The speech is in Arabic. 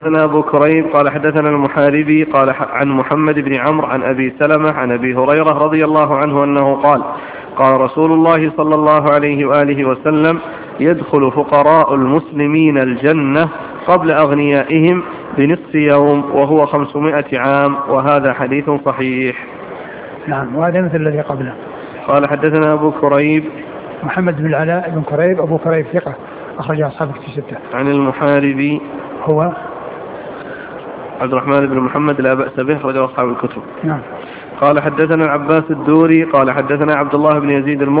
حدثنا أبو كريب قال حدثنا المحاربي قال عن محمد بن عمرو عن أبي سلمة عن أبي هريرة رضي الله عنه أنه قال قال رسول الله صلى الله عليه وآله وسلم يدخل فقراء المسلمين الجنة قبل أغنيائهم بنصف يوم وهو 500 عام، وهذا حديث صحيح. نعم، وهذا مثل الذي قبله. قال حدثنا أبو كريب محمد بن العلاء بن كريب أبو كريب ثقة أخرج أصحابه في 6. عن المحاربي هو عبد الرحمن بن محمد لا بأس به أخرج أصحاب الكتب. نعم. قال حدثنا العباس الدوري قال حدثنا عبد الله بن يزيد